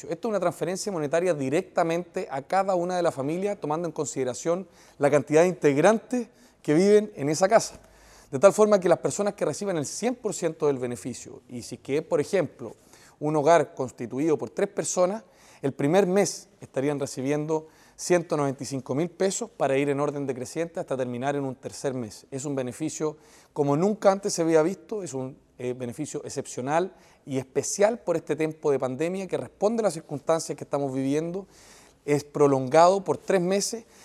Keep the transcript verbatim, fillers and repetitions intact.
beneficio. Esto es una transferencia monetaria directamente a cada una de las familias, tomando en consideración la cantidad de integrantes que viven en esa casa. De tal forma que las personas que reciban el cien por ciento del beneficio, y si que es, por ejemplo, un hogar constituido por tres personas, el primer mes estarían recibiendo ciento noventa y cinco mil pesos para ir en orden decreciente hasta terminar en un tercer mes. Es un beneficio como nunca antes se había visto, es un eh, beneficio excepcional y especial por este tiempo de pandemia que responde a las circunstancias que estamos viviendo. Es prolongado por tres meses